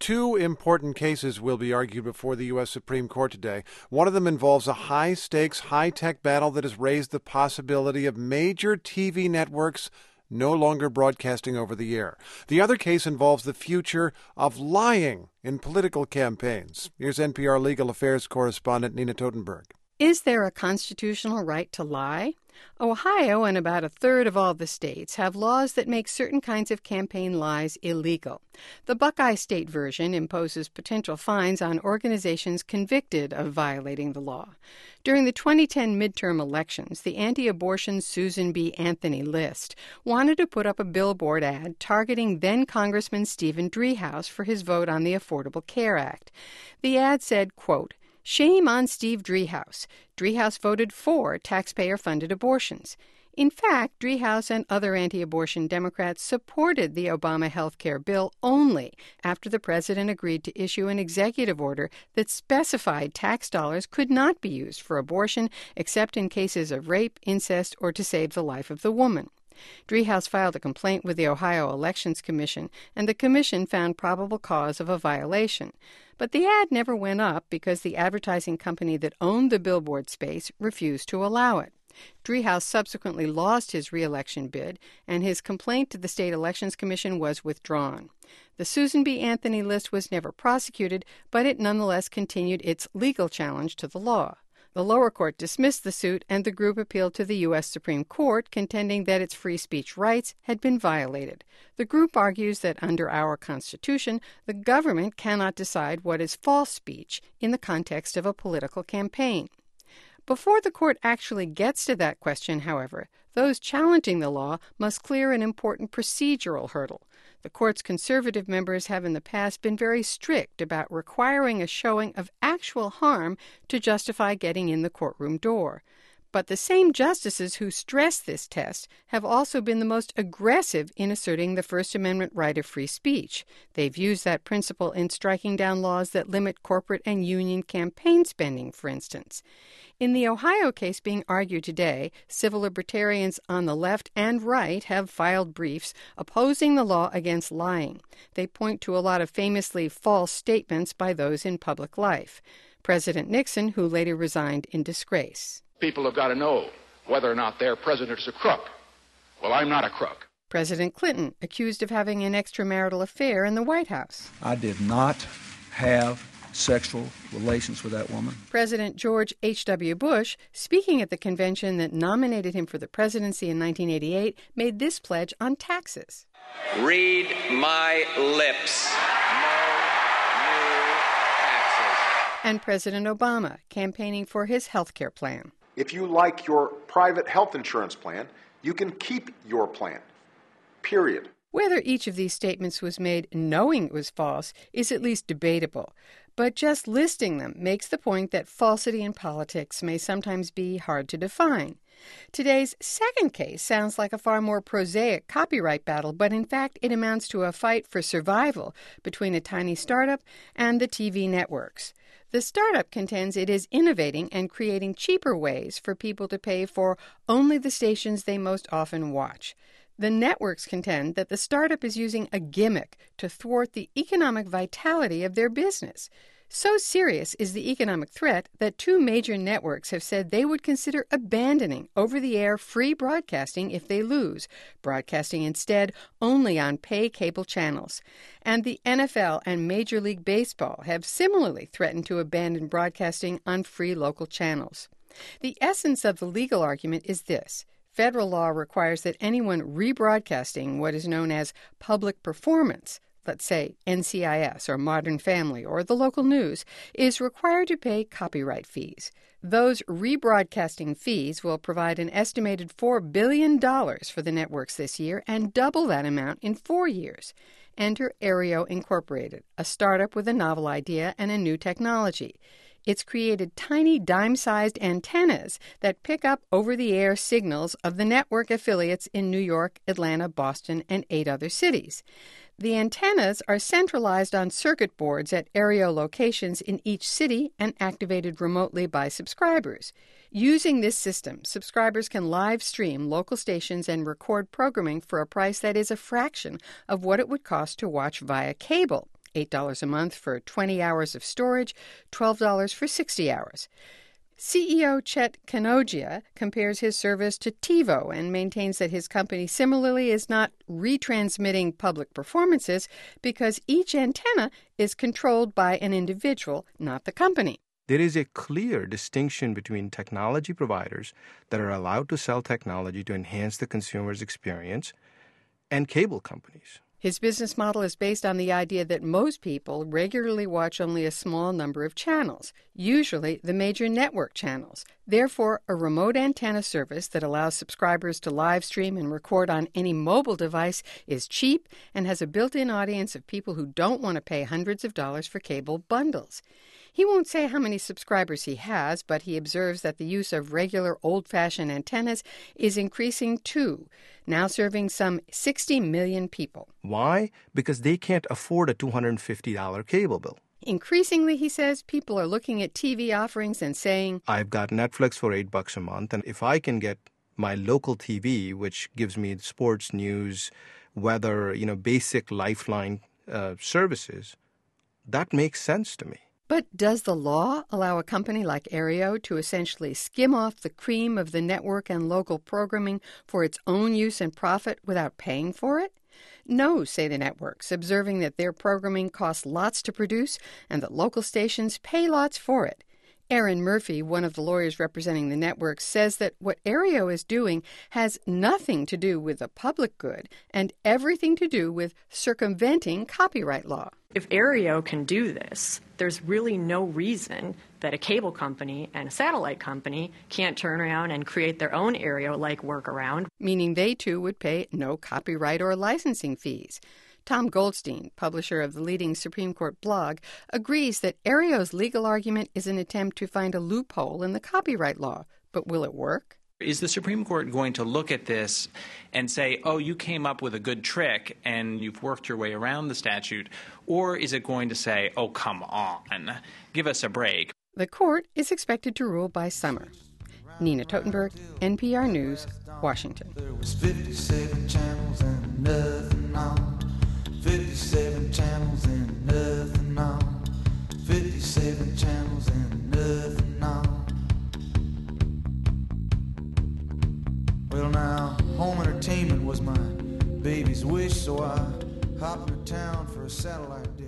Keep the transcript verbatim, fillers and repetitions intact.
Two important cases will be argued before the U S Supreme Court today. One of them involves a high-stakes, high-tech battle that has raised the possibility of major T V networks no longer broadcasting over the air. The other case involves the future of lying in political campaigns. Here's N P R legal affairs correspondent Nina Totenberg. Is there a constitutional right to lie? Ohio and about a third of all the states have laws that make certain kinds of campaign lies illegal. The Buckeye State version imposes potential fines on organizations convicted of violating the law. During the twenty ten midterm elections, the anti-abortion Susan B. Anthony list wanted to put up a billboard ad targeting then-Congressman Stephen Driehaus for his vote on the Affordable Care Act. The ad said, quote, "Shame on Steve Driehaus. Driehaus voted for taxpayer-funded abortions." In fact, Driehaus and other anti-abortion Democrats supported the Obama health care bill only after the president agreed to issue an executive order that specified tax dollars could not be used for abortion except in cases of rape, incest, or to save the life of the woman. Driehaus filed a complaint with the Ohio Elections Commission, and the commission found probable cause of a violation. But the ad never went up because the advertising company that owned the billboard space refused to allow it. Driehaus subsequently lost his re-election bid, and his complaint to the State Elections Commission was withdrawn. The Susan B. Anthony list was never prosecuted, but it nonetheless continued its legal challenge to the law. The lower court dismissed the suit, and the group appealed to the U S Supreme Court, contending that its free speech rights had been violated. The group argues that under our Constitution, the government cannot decide what is false speech in the context of a political campaign. Before the court actually gets to that question, however, those challenging the law must clear an important procedural hurdle. The court's conservative members have in the past been very strict about requiring a showing of actual harm to justify getting in the courtroom door. But the same justices who stress this test have also been the most aggressive in asserting the First Amendment right of free speech. They've used that principle in striking down laws that limit corporate and union campaign spending, for instance. In the Ohio case being argued today, civil libertarians on the left and right have filed briefs opposing the law against lying. They point to a lot of famously false statements by those in public life. President Nixon, who later resigned in disgrace. People have got to know whether or not their president is a crook. Well, I'm not a crook. President Clinton, accused of having an extramarital affair in the White House. I did not have sexual relations with that woman. President George H W. Bush, speaking at the convention that nominated him for the presidency in nineteen eighty-eight, made this pledge on taxes. Read my lips. No new taxes. And President Obama, campaigning for his health care plan. If you like your private health insurance plan, you can keep your plan. Period. Whether each of these statements was made knowing it was false is at least debatable. But just listing them makes the point that falsity in politics may sometimes be hard to define. Today's second case sounds like a far more prosaic copyright battle, but in fact it amounts to a fight for survival between a tiny startup and the T V networks. The startup contends it is innovating and creating cheaper ways for people to pay for only the stations they most often watch. The networks contend that the startup is using a gimmick to thwart the economic vitality of their business. So serious is the economic threat that two major networks have said they would consider abandoning over-the-air free broadcasting if they lose, broadcasting instead only on pay cable channels. And the N F L and Major League Baseball have similarly threatened to abandon broadcasting on free local channels. The essence of the legal argument is this. Federal law requires that anyone rebroadcasting what is known as public performance, let's say N C I S or Modern Family or the local news, is required to pay copyright fees. Those rebroadcasting fees will provide an estimated four billion dollars for the networks this year and double that amount in four years. Enter Aereo Incorporated, a startup with a novel idea and a new technology. It's created tiny dime-sized antennas that pick up over-the-air signals of the network affiliates in New York, Atlanta, Boston, and eight other cities. The antennas are centralized on circuit boards at Aereo locations in each city and activated remotely by subscribers. Using this system, subscribers can live stream local stations and record programming for a price that is a fraction of what it would cost to watch via cable. eight dollars a month for twenty hours of storage, twelve dollars for sixty hours. C E O Chet Kanogia compares his service to TiVo and maintains that his company similarly is not retransmitting public performances because each antenna is controlled by an individual, not the company. There is a clear distinction between technology providers that are allowed to sell technology to enhance the consumer's experience and cable companies. His business model is based on the idea that most people regularly watch only a small number of channels, usually the major network channels. Therefore, a remote antenna service that allows subscribers to live stream and record on any mobile device is cheap and has a built-in audience of people who don't want to pay hundreds of dollars for cable bundles. He won't say how many subscribers he has, but he observes that the use of regular old-fashioned antennas is increasing too, now serving some sixty million people. Why? Because they can't afford a two hundred fifty dollars cable bill. Increasingly, he says, people are looking at T V offerings and saying, I've got Netflix for eight bucks a month, and if I can get my local T V, which gives me sports, news, weather, you know, basic lifeline uh, services, that makes sense to me. But does the law allow a company like Aereo to essentially skim off the cream of the network and local programming for its own use and profit without paying for it? No, say the networks, observing that their programming costs lots to produce and that local stations pay lots for it. Aaron Murphy, one of the lawyers representing the networks, says that what Aereo is doing has nothing to do with the public good and everything to do with circumventing copyright law. If Aereo can do this, there's really no reason that a cable company and a satellite company can't turn around and create their own Aereo-like workaround. Meaning they too would pay no copyright or licensing fees. Tom Goldstein, publisher of the leading Supreme Court blog, agrees that Aereo's legal argument is an attempt to find a loophole in the copyright law. But will it work? Is the Supreme Court going to look at this and say, oh, you came up with a good trick and you've worked your way around the statute? Or is it going to say, oh, come on, give us a break? The court is expected to rule by summer. Nina Totenberg, N P R News, Washington. There was fifty-seven channels and nothing on. fifty-seven channels and nothing on. fifty-seven channels and nothing on. Well, now, home entertainment was my baby's wish, so I hopped into town for a satellite dish.